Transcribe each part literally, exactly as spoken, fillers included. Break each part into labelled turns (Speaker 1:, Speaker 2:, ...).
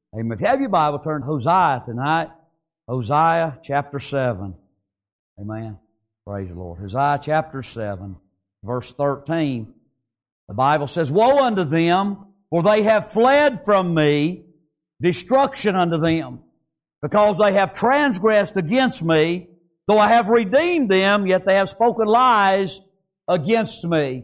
Speaker 1: Amen. If you have your Bible, turn to Hosea tonight. Hosea chapter seven. Amen. Praise the Lord. Hosea chapter seven, verse thirteen. The Bible says, Woe unto them, for they have fled from me, destruction unto them, because they have transgressed against me. Though I have redeemed them, yet they have spoken lies against me.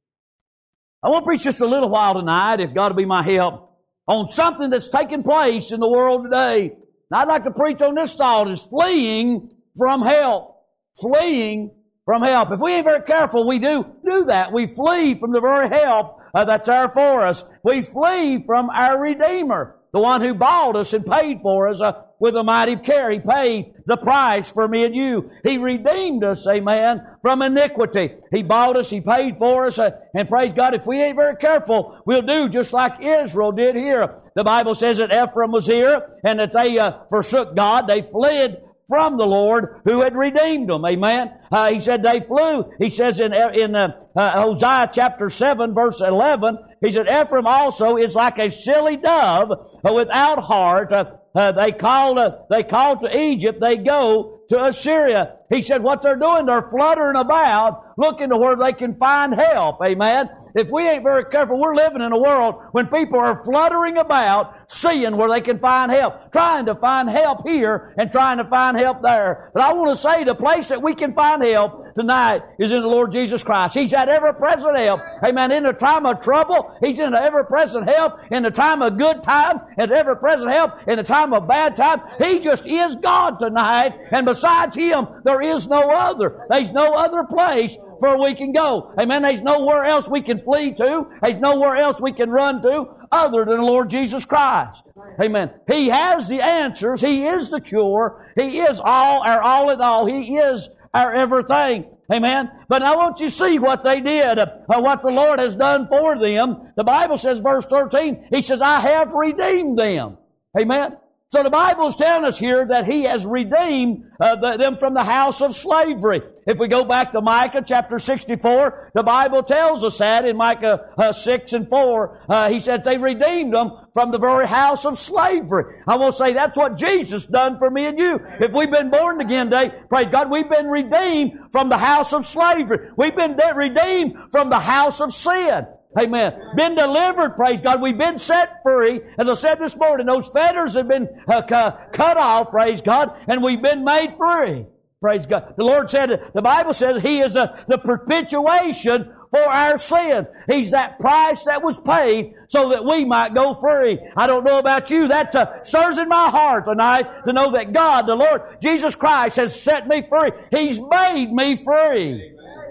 Speaker 1: I want to preach just a little while tonight, if God will be my help, on something that's taking place in the world today. And I'd like to preach on this thought, is fleeing from help. Fleeing from help. If we ain't very careful, we do do that. We flee from the very help uh, that's there for us. We flee from our Redeemer, the one who bought us and paid for us uh, with a mighty care. He paid the price for me and you. He redeemed us, amen, from iniquity. He bought us, He paid for us, uh, and praise God, if we ain't very careful, we'll do just like Israel did here. The Bible says that Ephraim was here, and that they uh, forsook God. They fled from the Lord who had redeemed them. Amen. Uh, he said they flew. He says in, in uh, uh, Hosea chapter seven, verse eleven, he said, Ephraim also is like a silly dove uh, without heart. Uh, uh, they called, uh, they called to Egypt. They go to Assyria. He said what they're doing, they're fluttering about, looking to where they can find help. Amen. If we ain't very careful, we're living in a world when people are fluttering about, seeing where they can find help, trying to find help here and trying to find help there. But I want to say the place that we can find help tonight is in the Lord Jesus Christ. He's at ever-present help. Amen. In the time of trouble, He's in the ever-present help. In the time of good time, and ever-present help. In the time of bad time, He just is God tonight. And besides Him, there is no other. There's no other place where we can go. Amen. There's nowhere else we can flee to. There's nowhere else we can run to other than the Lord Jesus Christ. Amen. He has the answers. He is the cure. He is all, our all in all. He is our everything. Amen. But I want you to see what they did, uh, what the Lord has done for them. The Bible says, verse thirteen, He says, I have redeemed them. Amen. So the Bible is telling us here that He has redeemed uh, the, them from the house of slavery. If we go back to Micah chapter sixty-four, the Bible tells us that in Micah uh, six and four. Uh, he said they redeemed them from the very house of slavery. I want to say that's what Jesus done for me and you. If we've been born again today, praise God, we've been redeemed from the house of slavery. We've been de- redeemed from the house of sin. Amen. Been delivered, praise God. We've been set free. As I said this morning, those fetters have been uh, cu- cut off, praise God, and we've been made free. Praise God. The Lord said, the Bible says He is a, the perpetuation for our sins. He's that price that was paid so that we might go free. I don't know about you. That uh, stirs in my heart tonight to know that God, the Lord Jesus Christ, has set me free. He's made me free.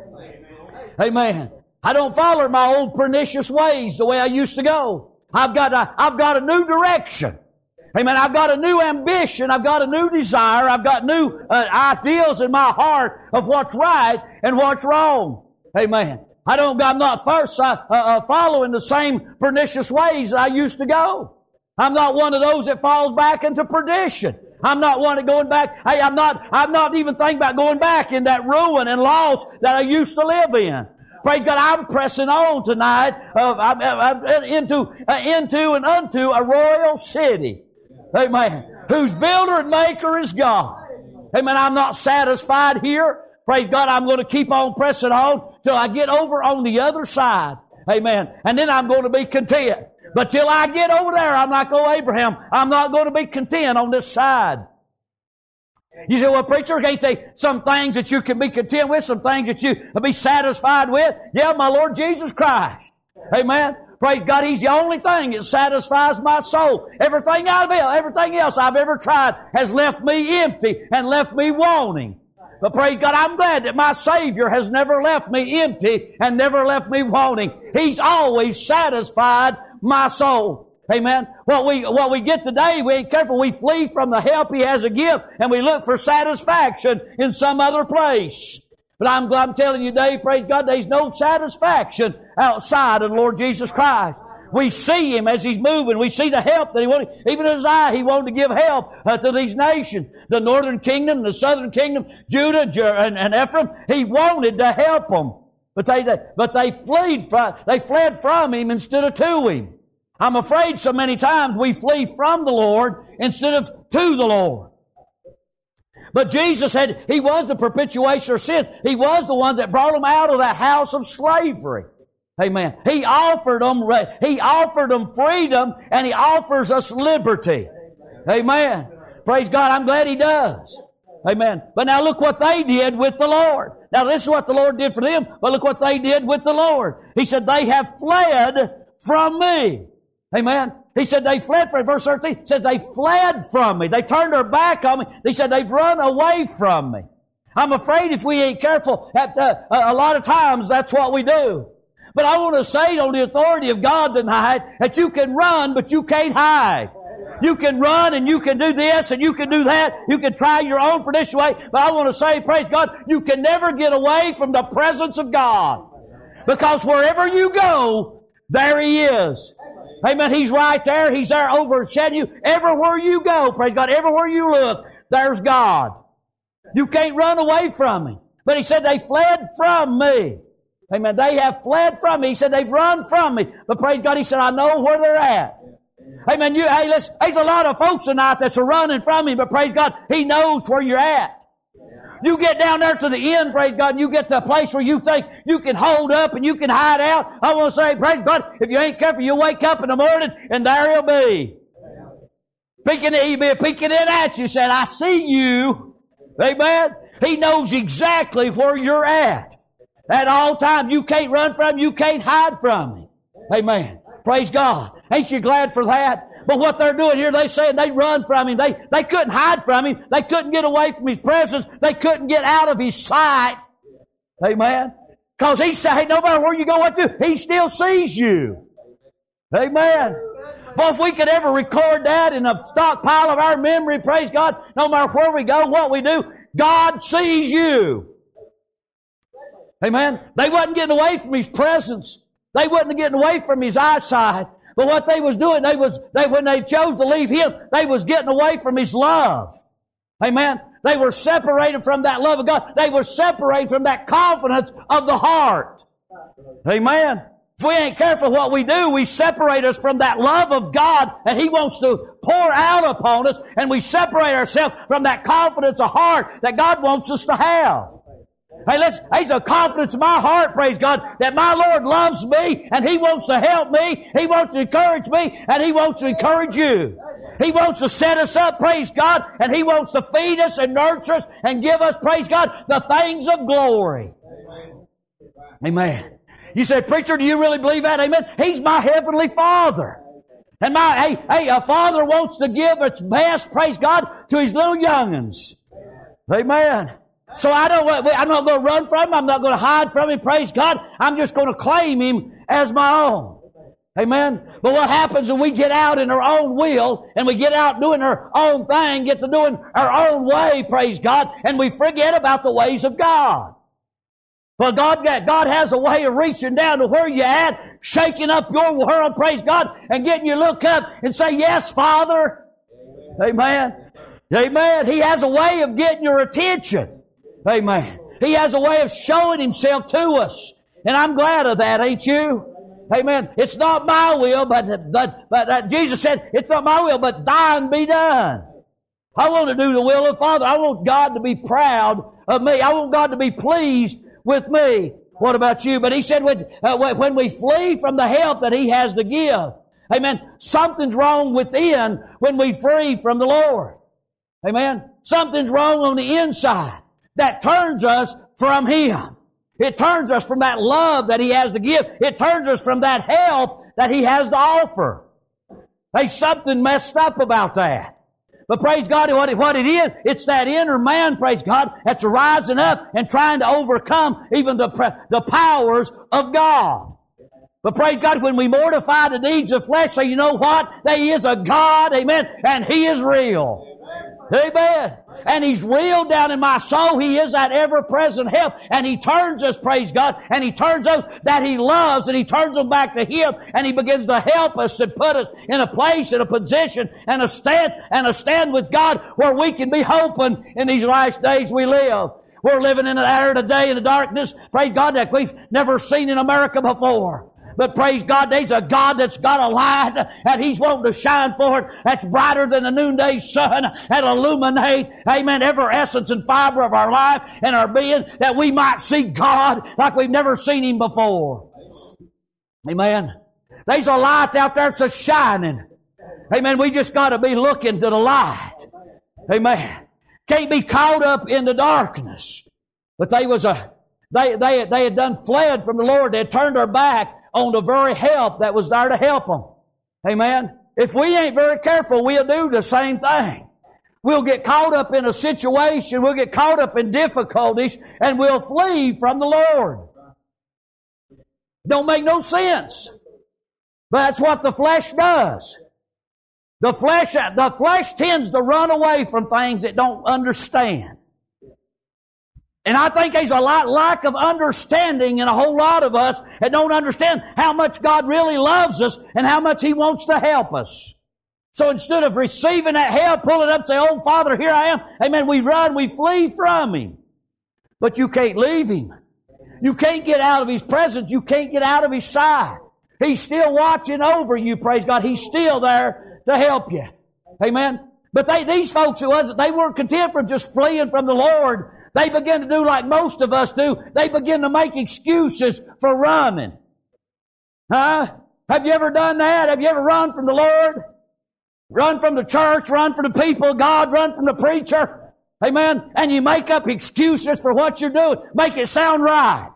Speaker 1: Amen. Amen. I don't follow my old pernicious ways the way I used to go. I've got a, I've got a new direction. Amen. I've got a new ambition. I've got a new desire. I've got new uh, ideals in my heart of what's right and what's wrong. Amen. I don't, I'm not first uh, uh, following the same pernicious ways that I used to go. I'm not one of those that falls back into perdition. I'm not one that going back. Hey, I'm not, I'm not even thinking about going back in that ruin and loss that I used to live in. Praise God, I'm pressing on tonight uh, I'm, I'm into, uh, into and unto a royal city. Amen. Whose builder and maker is God. Amen. I'm not satisfied here. Praise God, I'm going to keep on pressing on till I get over on the other side. Amen. And then I'm going to be content. But till I get over there, I'm not going Abraham. I'm not going to be content on this side. You say, well, preacher, ain't they some things that you can be content with, some things that you can be satisfied with? Yeah, my Lord Jesus Christ. Amen. Praise God, He's the only thing that satisfies my soul. Everything I've everything else I've ever tried has left me empty and left me wanting. But praise God, I'm glad that my Savior has never left me empty and never left me wanting. He's always satisfied my soul. Amen. What we, what we get today, we ain't careful. We flee from the help He has to give and we look for satisfaction in some other place. But I'm, I'm telling you today, praise God, there's no satisfaction outside of the Lord Jesus Christ. We see Him as He's moving. We see the help that He wanted. Even as I, He wanted to give help uh, to these nations. The northern kingdom, the southern kingdom, Judah and, and Ephraim. He wanted to help them. But they, but they fled from, they fled from Him instead of to Him. I'm afraid so many times we flee from the Lord instead of to the Lord. But Jesus said He was the perpetuation of sin. He was the one that brought them out of that house of slavery. Amen. He offered them, He offered them freedom, and He offers us liberty. Amen. Praise God. I'm glad He does. Amen. But now look what they did with the Lord. Now this is what the Lord did for them, but look what they did with the Lord. He said, they have fled from me. Amen. He said they fled from me. Verse thirteen says they fled from me. They turned their back on me. He said they've run away from me. I'm afraid if we ain't careful, at, uh, a lot of times that's what we do. But I want to say on the authority of God tonight that you can run, but you can't hide. You can run and you can do this and you can do that. You can try your own perdition way. But I want to say, praise God, you can never get away from the presence of God. Because wherever you go, there He is. Amen. He's right there. He's there overshadowing you. Everywhere you go, praise God, everywhere you look, there's God. You can't run away from Him. But He said they fled from me. Amen. They have fled from me. He said they've run from me. But praise God, He said, I know where they're at. Amen. You, hey, listen, there's a lot of folks tonight that's running from Him, but praise God, He knows where you're at. You get down there to the end, praise God, and you get to a place where you think you can hold up and you can hide out. I want to say, praise God, if you ain't careful, you'll wake up in the morning and there He'll be. Peeking, He'll be peeking in at you, saying, I see you. Amen. He knows exactly where you're at. At all times, you can't run from Him, you can't hide from Him. Amen. Praise God. Ain't you glad for that? But what they're doing here, they saying they run from Him. They, they couldn't hide from Him. They couldn't get away from His presence. They couldn't get out of His sight. Amen. Because He said, hey, no matter where you go, what do, He still sees you. Amen. But if we could ever record that in a stockpile of our memory, praise God, no matter where we go, what we do, God sees you. Amen. They wasn't getting away from His presence. They wasn't getting away from His eyesight. But what they was doing, they was, they, when they chose to leave Him, they was getting away from His love. Amen. They were separated from that love of God. They were separated from that confidence of the heart. Amen. If we ain't careful what we do, we separate us from that love of God that He wants to pour out upon us, and we separate ourselves from that confidence of heart that God wants us to have. Hey, listen, there's a confidence in my heart, praise God, that my Lord loves me and He wants to help me. He wants to encourage me and He wants to encourage you. He wants to set us up, praise God, and He wants to feed us and nurture us and give us, praise God, the things of glory. Amen. You say, preacher, do you really believe that? Amen. He's my heavenly Father. And my, hey, hey, a father wants to give its best, praise God, to his little young'uns. Amen. So I don't, I'm not going to run from Him. I'm not going to hide from Him. Praise God. I'm just going to claim Him as my own. Amen. But what happens when we get out in our own will and we get out doing our own thing, get to doing our own way, praise God, and we forget about the ways of God. Well, God, God has a way of reaching down to where you're at, shaking up your world, praise God, and getting you to look up and say, yes, Father. Amen. Amen. He has a way of getting your attention. Amen. He has a way of showing Himself to us. And I'm glad of that, ain't you? Amen. It's not my will, but, but, but uh, Jesus said, it's not my will, but thine be done. I want to do the will of the Father. I want God to be proud of me. I want God to be pleased with me. What about you? But He said when, uh, when we flee from the help that He has to give, amen, something's wrong within when we flee from the Lord. Amen. Something's wrong on the inside that turns us from Him. It turns us from that love that He has to give. It turns us from that help that He has to offer. There's something messed up about that. But praise God, what it, what it is, it's that inner man, praise God, that's rising up and trying to overcome even the, the powers of God. But praise God, when we mortify the deeds of flesh, say, you know what? There is a God, amen, and He is real. Amen. And He's real down in my soul. He is that ever-present help. And He turns us, praise God, and He turns those that He loves, and He turns them back to Him, and He begins to help us and put us in a place, in a position, and a stance, and a stand with God where we can be hoping in these last days we live. We're living in an era today in the darkness, praise God, that we've never seen in America before. But praise God, there's a God that's got a light that He's wanting to shine forth that's brighter than the noonday sun and illuminate, amen, every essence and fiber of our life and our being, that we might see God like we've never seen Him before. Amen. There's a light out there that's a shining. Amen. We just got to be looking to the light. Amen. Can't be caught up in the darkness. But they was a, they, they, they had done fled from the Lord. They had turned their back on the very help that was there to help them. Amen. If we ain't very careful, we'll do the same thing. We'll get caught up in a situation, we'll get caught up in difficulties, and we'll flee from the Lord. Don't make no sense. But that's what the flesh does. The flesh, the flesh tends to run away from things it don't understand. And I think there's a lot lack of understanding in a whole lot of us that don't understand how much God really loves us and how much He wants to help us. So instead of receiving that help, pull it up and say, "Oh, Father, here I am." Amen. We run, we flee from Him. But you can't leave Him. You can't get out of His presence. You can't get out of His sight. He's still watching over you, praise God. He's still there to help you. Amen. But they, these folks who wasn't, they weren't content with just fleeing from the Lord. They began to do like most of us do. They begin to make excuses for running. Huh? Have you ever done that? Have you ever run from the Lord? Run from the church, run from the people of God, run from the preacher. Amen. And you make up excuses for what you're doing. Make it sound right.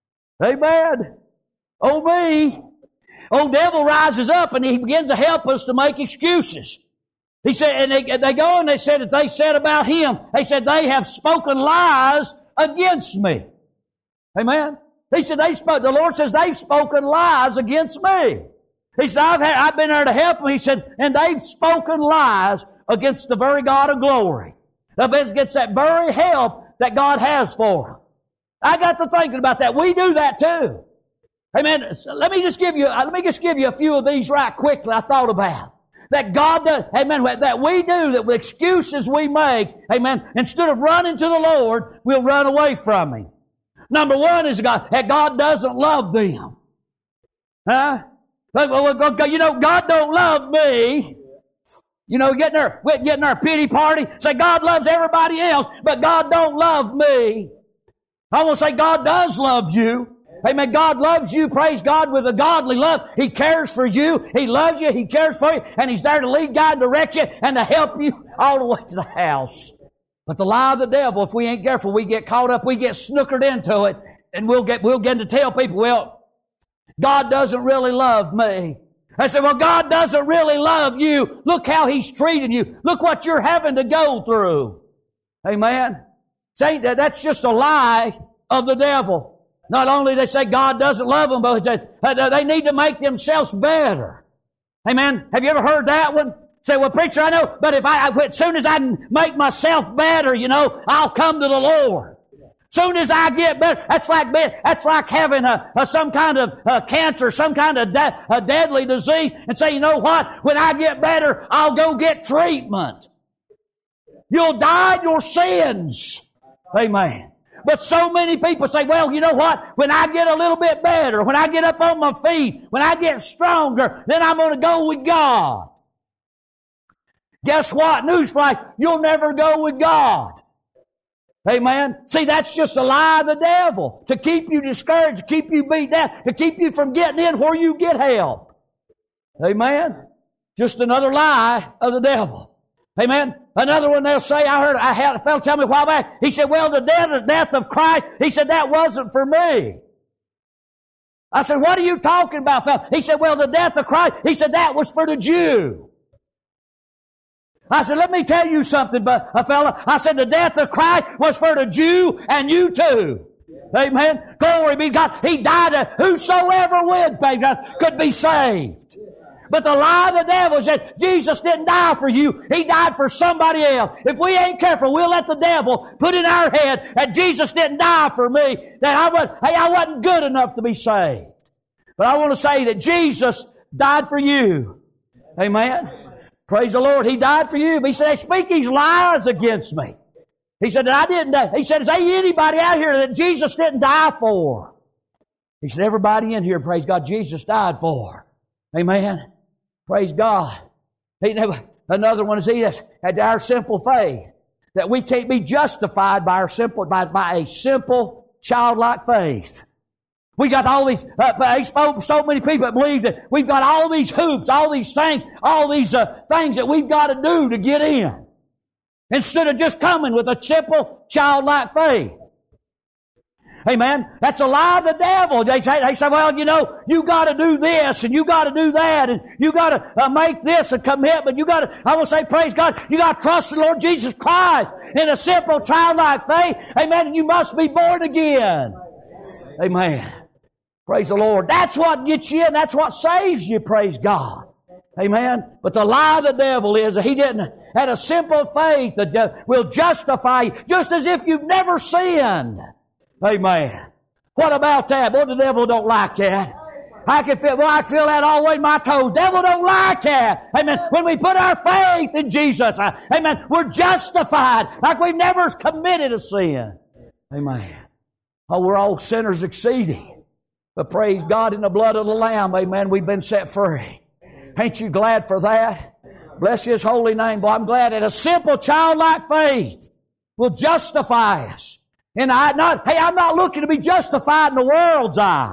Speaker 1: Amen. Oh me. Old devil rises up and he begins to help us to make excuses. He said, and they, they go and they said that they said about him, they said they have spoken lies against me. Amen. He said they spoke, the Lord says they've spoken lies against me. He said, I've had, I've been there to help them. He said, and they've spoken lies against the very God of glory. Against that very help that God has for them. I got to thinking about that. We do that too. Amen. Let me just give you, let me just give you a few of these right quickly I thought about. That God does, amen, that we do, that with excuses we make, amen, instead of running to the Lord, we'll run away from Him. Number one is God, that God doesn't love them. Huh? You know, God don't love me. You know, getting our, getting our pity party, say God loves everybody else, but God don't love me. I want to say God does love you. Amen. God loves you, praise God, with a godly love. He cares for you. He loves you. He cares for you. And He's there to lead, guide, direct you, and to help you all the way to the house. But the lie of the devil, if we ain't careful, we get caught up, we get snookered into it, and we'll get, we'll get to tell people, well, God doesn't really love me. I say, well, God doesn't really love you. Look how He's treating you. Look what you're having to go through. Amen. Say that that's just a lie of the devil. Not only they say God doesn't love them, but they need to make themselves better. Amen. Have you ever heard that one? Say, well, preacher, I know, but if I, as soon as I make myself better, you know, I'll come to the Lord. Soon as I get better, that's like that's like having a, a some kind of a cancer, some kind of de- a deadly disease, and say, you know what? When I get better, I'll go get treatment. You'll die in your sins. Amen. But so many people say, well, you know what? When I get a little bit better, when I get up on my feet, when I get stronger, then I'm going to go with God. Guess what? Newsflash, you'll never go with God. Amen. See, that's just a lie of the devil to keep you discouraged, to keep you beat down, to keep you from getting in where you get help. Amen. Just another lie of the devil. Amen. Another one they'll say, I heard, I had a fellow tell me a while back, he said, well, the death, the death of Christ, he said, that wasn't for me. I said, what are you talking about, fellow? He said, well, the death of Christ, he said, that was for the Jew. I said, let me tell you something, but a fella. I said, the death of Christ was for the Jew and you too. Amen. Glory be to God. He died that whosoever would, could be saved. But the lie of the devil is that Jesus didn't die for you. He died for somebody else. If we ain't careful, we'll let the devil put in our head that Jesus didn't die for me, that I wasn't, hey, I wasn't good enough to be saved. But I want to say that Jesus died for you. Amen. Praise the Lord. He died for you. But He said, they speak these lies against me. He said, that I didn't die. He said, is there anybody out here that Jesus didn't die for? He said, everybody in here, praise God, Jesus died for. Amen. Praise God. He never, another one is he has had our simple faith. That we can't be justified by our simple, by, by a simple, childlike faith. We got all these, uh, so many people that believe that we've got all these hoops, all these things, all these uh, things that we've got to do to get in. Instead of just coming with a simple, childlike faith. Amen. That's a lie of the devil. They say, they say, well, you know, you got to do this and you got to do that and you got to uh, make this a commitment. You got to, I will say, praise God, you got to trust the Lord Jesus Christ in a simple, childlike faith. Amen. And you must be born again. Amen. Praise the Lord. That's what gets you in. That's what saves you. Praise God. Amen. But the lie of the devil is that he didn't had a simple faith that will justify you, just as if you've never sinned. Amen. What about that? Boy, the devil don't like that. I can feel, well, I feel that all the way in my toes. Devil don't like that. Amen. When we put our faith in Jesus, amen, we're justified like we've never committed a sin. Amen. Oh, we're all sinners exceeding. But praise God, in the blood of the Lamb, amen, we've been set free. Ain't you glad for that? Bless His holy name. Boy, I'm glad that a simple childlike faith will justify us. And I not, hey, I'm not looking to be justified in the world's eye.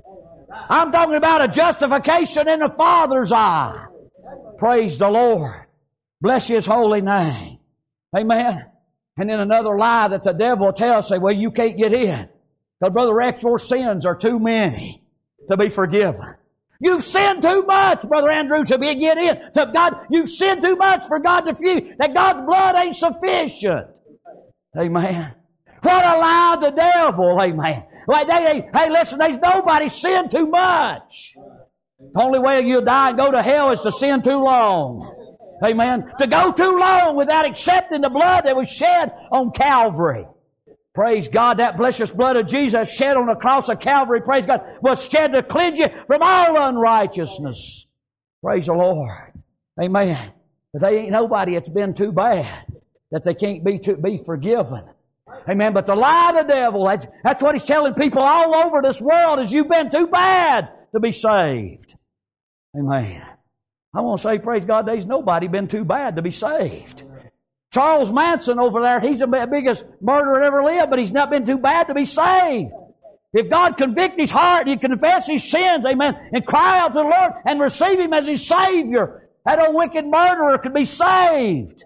Speaker 1: I'm talking about a justification in the Father's eye. Praise the Lord. Bless His holy name. Amen. And then another lie that the devil tells, say, well, you can't get in. Because, Brother Rex, your sins are too many to be forgiven. You've sinned too much, Brother Andrew, to be get in. To God, you've sinned too much for God to forgive you. That God's blood ain't sufficient. Amen. What a lie of the devil. Amen. Like they, they, hey, listen, there's nobody sinned too much. The only way you'll die and go to hell is to sin too long. Amen. To go too long without accepting the blood that was shed on Calvary. Praise God, that precious blood of Jesus shed on the cross of Calvary, praise God, was shed to cleanse you from all unrighteousness. Praise the Lord. Amen. But there ain't nobody that's been too bad that they can't be to be forgiven. Amen. But the lie of the devil, that's, that's what he's telling people all over this world, is you've been too bad to be saved. Amen. I want to say, praise God, there's nobody been too bad to be saved. Charles Manson over there, he's the biggest murderer that ever lived, but he's not been too bad to be saved. If God convict his heart, he confess his sins, amen, and cry out to the Lord and receive Him as his Savior, that old wicked murderer could be saved.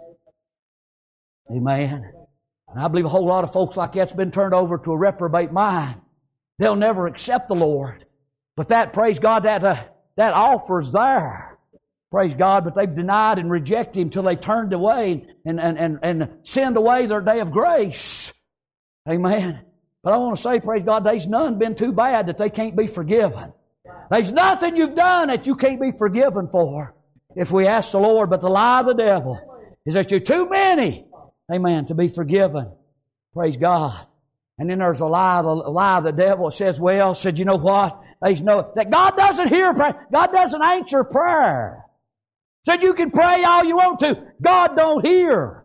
Speaker 1: Amen. And I believe a whole lot of folks like that's been turned over to a reprobate mind. They'll never accept the Lord. But that, praise God, that, uh, that offer's there. Praise God, but they've denied and rejected Him until they turned away and, and, and, and sinned away their day of grace. Amen. But I want to say, praise God, there's none been too bad that they can't be forgiven. There's nothing you've done that you can't be forgiven for if we ask the Lord. But the lie of the devil is that you're too many, amen, to be forgiven. Praise God. And then there's a lie, a lie of the devil that says, well, said, you know what? There's no, that God doesn't hear prayer. God doesn't answer prayer. Said you can pray all you want to. God don't hear.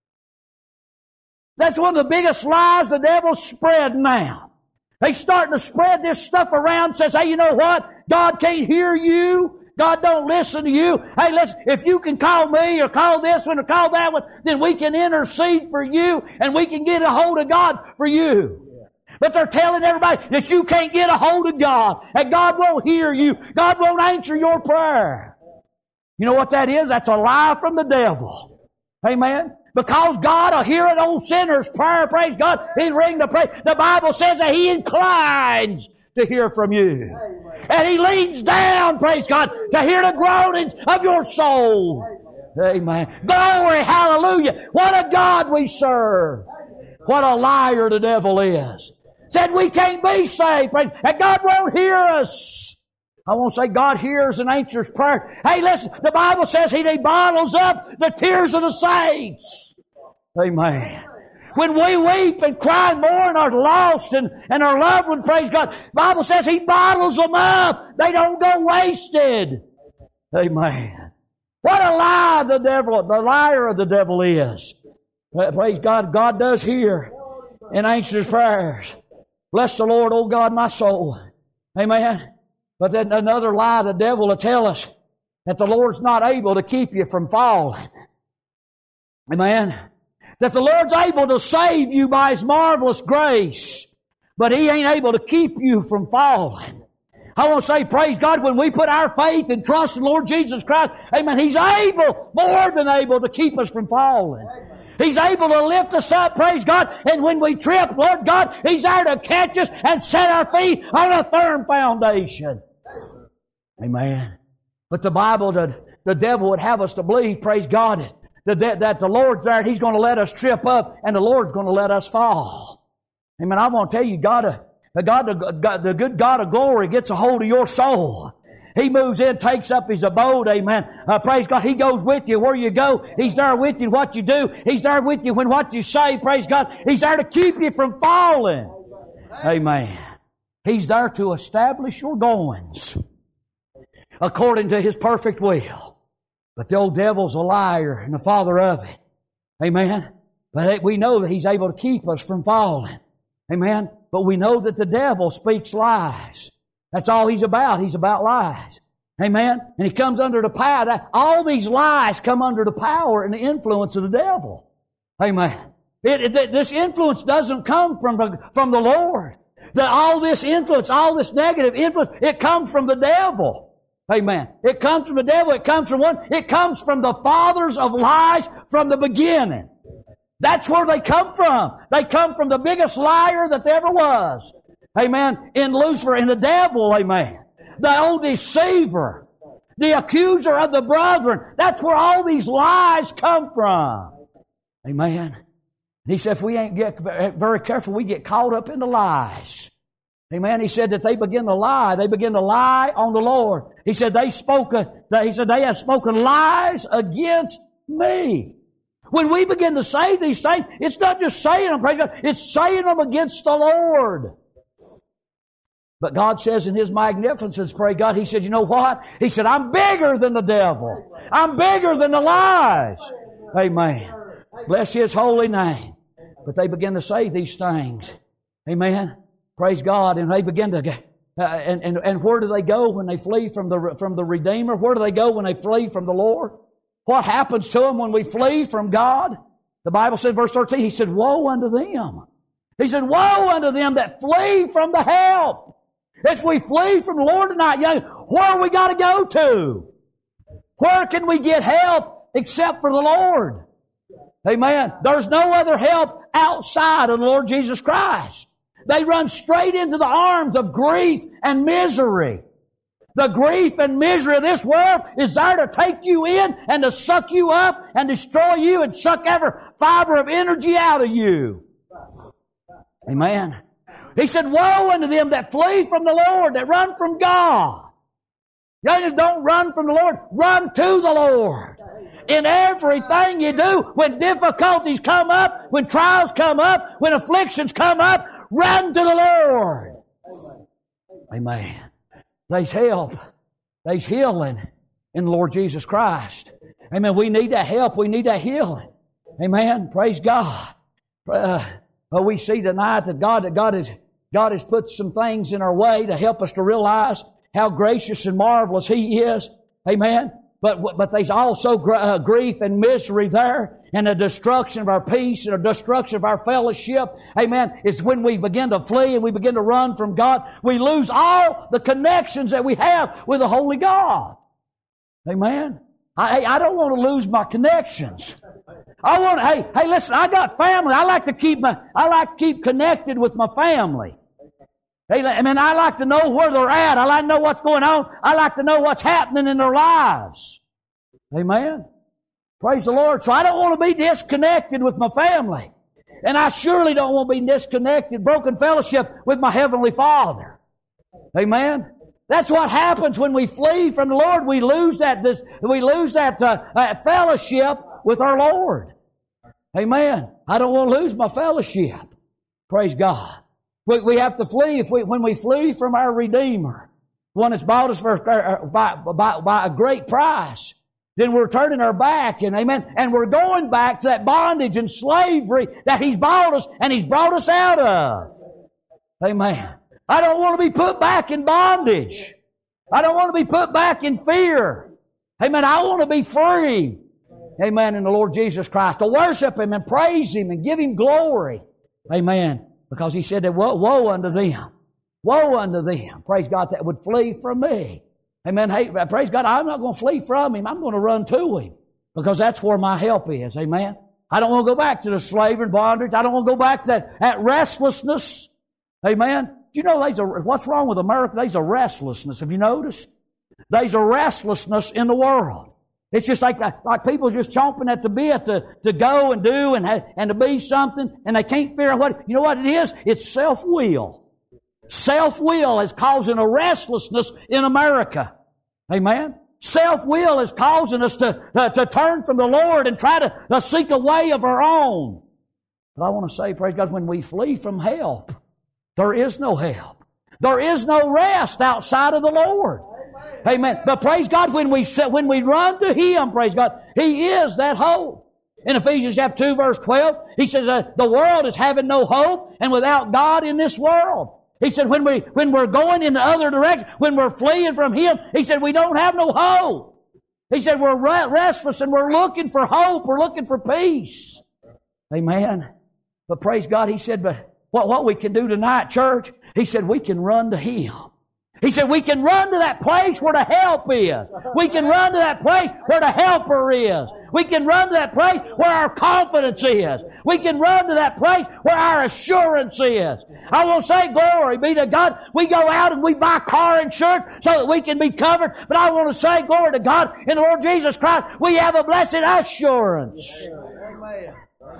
Speaker 1: That's one of the biggest lies the devil's spread now. They're starting to spread this stuff around, says, hey, you know what? God can't hear you. God don't listen to you. Hey, listen, if you can call me or call this one or call that one, then we can intercede for you and we can get a hold of God for you. But they're telling everybody that you can't get a hold of God, that God won't hear you. God won't answer your prayer. You know what that is? That's a lie from the devil. Amen. Because God will hear an old sinner's prayer, praise God. He'll ring the prayer. The Bible says that He inclines to hear from you. And He leans down, praise God, to hear the groanings of your soul. Amen. Glory, hallelujah. What a God we serve. What a liar the devil is. Said we can't be saved, praise, and God won't hear us. I won't say God hears and answers prayer. Hey, listen, the Bible says He bottles up the tears of the saints. Amen. When we weep and cry and mourn our lost and, and our loved one, praise God, the Bible says He bottles them up. They don't go wasted. Amen. What a lie the devil, the liar of the devil is. Praise God, God does hear and answers prayers. Bless the Lord, oh God, my soul. Amen. But then another lie the devil will tell us, that the Lord's not able to keep you from falling. Amen. That the Lord's able to save you by His marvelous grace, but He ain't able to keep you from falling. I want to say, praise God, when we put our faith and trust in the Lord Jesus Christ, amen, He's able, more than able, to keep us from falling. He's able to lift us up, praise God, and when we trip, Lord God, He's there to catch us and set our feet on a firm foundation. Amen. But the Bible, the, the devil would have us to believe, praise God, that, that, that the Lord's there and He's going to let us trip up and the Lord's going to let us fall. Amen. I want to tell you, God, the, God, the, God, the good God of glory gets a hold of your soul. He moves in, takes up His abode, amen. Uh, praise God. He goes with you where you go. He's there with you what you do. He's there with you when what you say, praise God. He's there to keep you from falling. Amen. He's there to establish your goings according to His perfect will. But the old devil's a liar and the father of it. Amen. But we know that he's able to keep us from falling. Amen. But we know that the devil speaks lies. That's all he's about. He's about lies. Amen. And he comes under the power. All these lies come under the power and the influence of the devil. Amen. It, it, this influence doesn't come from the, from the Lord. The, all this influence, all this negative influence, it comes from the devil. Amen. It comes from the devil. It comes from one. It comes from the fathers of lies from the beginning. That's where they come from. They come from the biggest liar that there ever was. Amen. In Lucifer, in the devil. Amen. The old deceiver. The accuser of the brethren. That's where all these lies come from. Amen. And he said if we ain't get very careful, we get caught up in the lies. Amen. He said that they begin to lie. They begin to lie on the Lord. He said they spoke. He said they have spoken lies against me. When we begin to say these things, it's not just saying them, praise God. It's saying them against the Lord. But God says in His magnificence, praise God, He said, you know what? He said, I'm bigger than the devil. I'm bigger than the lies. Amen. Bless His holy name. But they begin to say these things. Amen. Praise God. And they begin to, uh, and, and, and where do they go when they flee from the, from the Redeemer? Where do they go when they flee from the Lord? What happens to them when we flee from God? The Bible said, verse thirteen, He said, woe unto them. He said, woe unto them that flee from the help. If we flee from the Lord tonight, young, where we got to go to? Where can we get help except for the Lord? Amen. There's no other help outside of the Lord Jesus Christ. They run straight into the arms of grief and misery. The grief and misery of this world is there to take you in and to suck you up and destroy you and suck every fiber of energy out of you. Amen. He said, woe unto them that flee from the Lord, that run from God. You don't run from the Lord, run to the Lord. In everything you do, when difficulties come up, when trials come up, when afflictions come up, run to the Lord. Amen. There's help. There's healing in the Lord Jesus Christ. Amen. We need that help. We need that healing. Amen. Praise God. Uh, well, we see tonight that God, that God has, God has put some things in our way to help us to realize how gracious and marvelous He is. Amen. But, but there's also gr- uh, grief and misery there, and the destruction of our peace and the destruction of our fellowship. Amen. It's when we begin to flee and we begin to run from God, we lose all the connections that we have with the Holy God. Amen. I, I don't want to lose my connections. I want, hey, hey, listen, I got family. I like to keep my, I like to keep connected with my family. Hey, I mean, I like to know where they're at. I like to know what's going on. I like to know what's happening in their lives. Amen. Praise the Lord. So I don't want to be disconnected with my family. And I surely don't want to be disconnected, broken fellowship with my Heavenly Father. Amen. That's what happens when we flee from the Lord. We lose that, this, we lose that, uh, that fellowship with our Lord. Amen. I don't want to lose my fellowship. Praise God. We, we have to flee if we, when we flee from our Redeemer, the one that's bought us for, uh, by, by, by a great price. Then we're turning our back, and amen, and we're going back to that bondage and slavery that He's bought us and He's brought us out of. Amen. I don't want to be put back in bondage. I don't want to be put back in fear. Amen. I want to be free. Amen. In the Lord Jesus Christ. To worship Him and praise Him and give Him glory. Amen. Because He said that woe, woe unto them. Woe unto them. Praise God, that would flee from me. Amen. Hey, praise God, I'm not going to flee from Him. I'm going to run to Him. Because that's where my help is. Amen. I don't want to go back to the slavery and bondage. I don't want to go back to that, that restlessness. Amen. Do you know there's a, what's wrong with America? There's a restlessness. Have you noticed? There's a restlessness in the world. It's just like, like people just chomping at the bit to, to go and do and, have, and to be something, and they can't figure out what, you know what it is? It's self-will. Self-will is causing a restlessness in America. Amen? Self-will is causing us to, to, to turn from the Lord and try to, to seek a way of our own. But I want to say, praise God, when we flee from help, there is no help. There is no rest outside of the Lord. Amen. But praise God, when we when we run to Him, praise God, He is that hope. In Ephesians chapter two, verse twelve, He says, uh, the world is having no hope, and without God in this world. He said, when, we, when we're going in the other direction, when we're fleeing from Him, He said, we don't have no hope. He said, we're restless and we're looking for hope. We're looking for peace. Amen. But praise God, He said, but what, what we can do tonight, church, He said, we can run to Him. He said, we can run to that place where the help is. We can run to that place where the helper is. We can run to that place where our confidence is. We can run to that place where our assurance is. I will say, glory be to God. We go out and we buy car insurance so that we can be covered. But I want to say, glory to God, in the Lord Jesus Christ, we have a blessed assurance. Amen.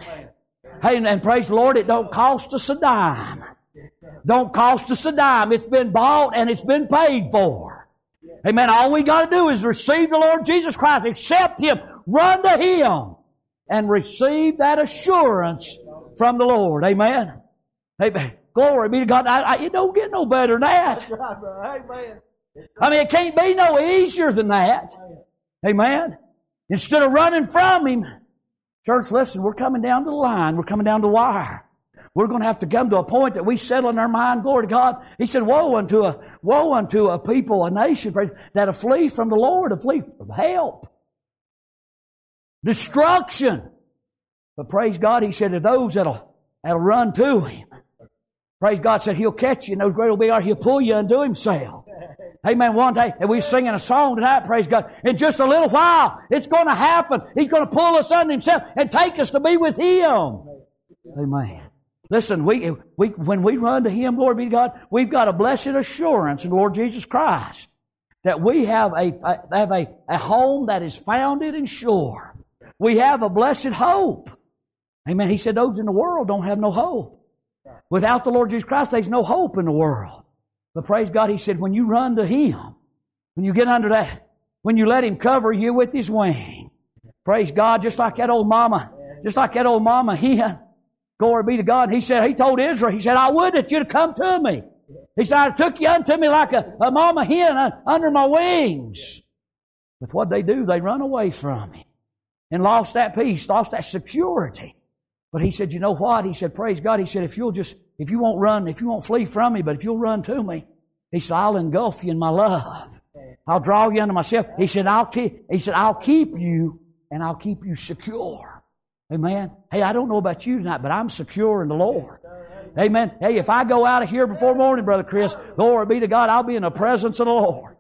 Speaker 1: Hey, and, and praise the Lord, it don't cost us a dime. Don't cost us a dime. It's been bought and it's been paid for. Amen. All we got to do is receive the Lord Jesus Christ, accept Him, run to Him, and receive that assurance from the Lord. Amen. Amen. Glory be to God. I, I, it don't get no better than that. That's right, brother. Amen. I mean, it can't be no easier than that. Amen. Instead of running from Him, church, listen, we're coming down to the line. We're coming down to the wire. We're going to have to come to a point that we settle in our mind, glory to God. He said, woe unto a, woe unto a people, a nation, that'll flee from the Lord, to flee from help. Destruction. But praise God, He said, to those that'll, that'll run to Him. Praise God, said He'll catch you in those great old big arms. He'll pull you unto Himself. Amen. One day, and we're singing a song tonight, praise God. In just a little while, it's going to happen. He's going to pull us unto Himself and take us to be with Him. Amen. Listen, we, we, when we run to Him, glory be to God, we've got a blessed assurance in the Lord Jesus Christ that we have a, a, have a, a home that is founded and sure. We have a blessed hope. Amen. He said those in the world don't have no hope. Without the Lord Jesus Christ, there's no hope in the world. But praise God, He said, when you run to Him, when you get under that, when you let Him cover you with His wing, praise God, just like that old mama, just like that old mama hen, glory be to God. He said, He told Israel, He said, I would that you'd come to me. He said, I took you unto me like a, a mama hen under my wings. But what they do, they run away from Him and lost that peace, lost that security. But He said, you know what? He said, praise God. He said, if you'll just, if you won't run, if you won't flee from me, but if you'll run to me, He said, I'll engulf you in my love. I'll draw you unto myself. He said, I'll keep, He said, I'll keep you and I'll keep you secure. Amen. Hey, I don't know about you tonight, but I'm secure in the Lord. Amen. Hey, if I go out of here before morning, Brother Chris, glory be to God, I'll be in the presence of the Lord.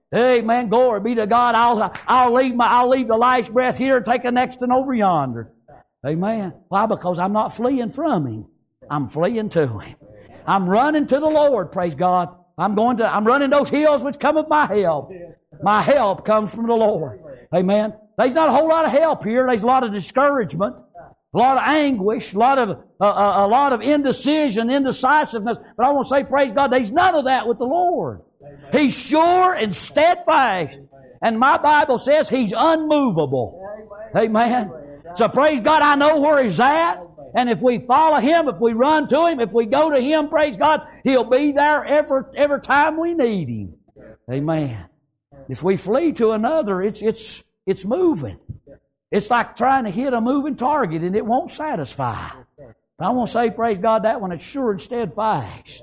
Speaker 1: Amen. Glory be to God. I'll, I'll leave my, I'll leave the last breath here and take the next one over yonder. Amen. Why? Because I'm not fleeing from Him. I'm fleeing to Him. I'm running to the Lord, praise God. I'm going to, I'm running those hills which come with my help. My help comes from the Lord. Amen. There's not a whole lot of help here. There's a lot of discouragement, a lot of anguish, a lot of uh, a, a lot of indecision, indecisiveness. But I want to say, praise God, there's none of that with the Lord. Amen. He's sure and steadfast, and my Bible says He's unmovable. Amen. Amen. So praise God, I know where He's at, and if we follow Him, if we run to Him, if we go to Him, praise God, He'll be there every every time we need Him. Amen. If we flee to another, it's it's It's moving. It's like trying to hit a moving target and it won't satisfy. But I want to say, praise God, that one is sure and steadfast.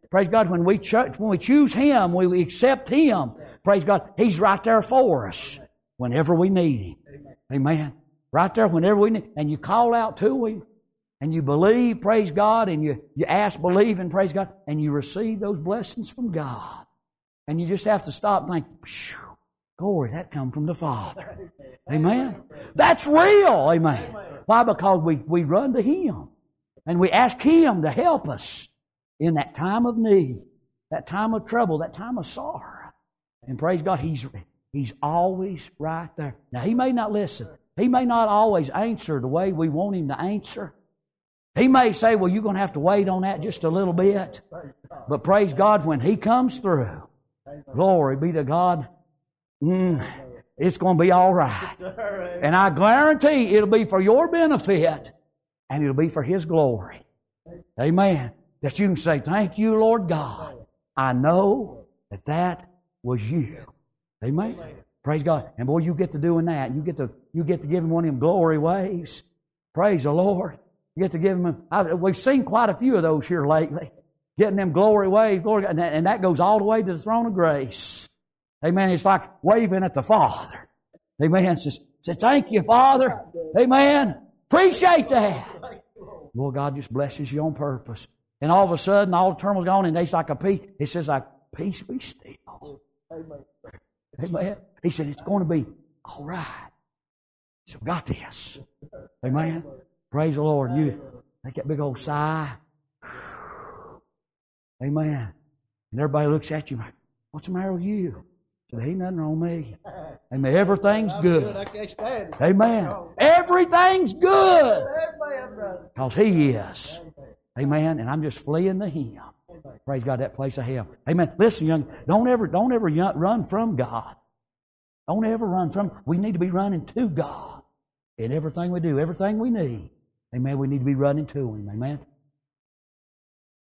Speaker 1: Praise God, when we, cho- when we choose Him, we accept Him. Praise God, He's right there for us whenever we need Him. Amen. Right there whenever we need. And you call out to Him. And you believe, praise God, and you, you ask, believe, and praise God, and you receive those blessings from God. And you just have to stop and think, glory, that come from the Father. Amen. That's real. Amen. Why? Because we, we run to Him. And we ask Him to help us in that time of need, that time of trouble, that time of sorrow. And praise God, He's, He's always right there. Now, He may not listen. He may not always answer the way we want Him to answer. He may say, well, you're going to have to wait on that just a little bit. But praise God, when He comes through, glory be to God, mm, it's going to be all right. And I guarantee it'll be for your benefit and it'll be for His glory. Amen. That you can say, thank you, Lord God. I know that that was you. Amen. Praise God. And boy, you get to doing that. You get to, you get to give Him one of them glory waves. Praise the Lord. You get to give Him, I, we've seen quite a few of those here lately. Getting them glory waves, glory, and that, and that goes all the way to the throne of grace. Amen. It's like waving at the Father. Amen. Says, say, thank you, Father. Amen. Appreciate that. Lord God just blesses you on purpose. And all of a sudden, all the turmoil's gone, and it's like a peace. It says, like, peace be still. Amen. Amen. He said, it's going to be all right. So got this. Amen. Praise the Lord. You take that big old sigh. Amen. And everybody looks at you like, what's the matter with you? I said, ain't nothing wrong with me. Amen. Everything's good. Amen. Everything's good. Because He is. Amen. And I'm just fleeing to Him. Praise God, that place of hell. Amen. Listen, young, don't ever, don't ever run from God. Don't ever run from. We need to be running to God in everything we do, everything we need. Amen. We need to be running to Him. Amen.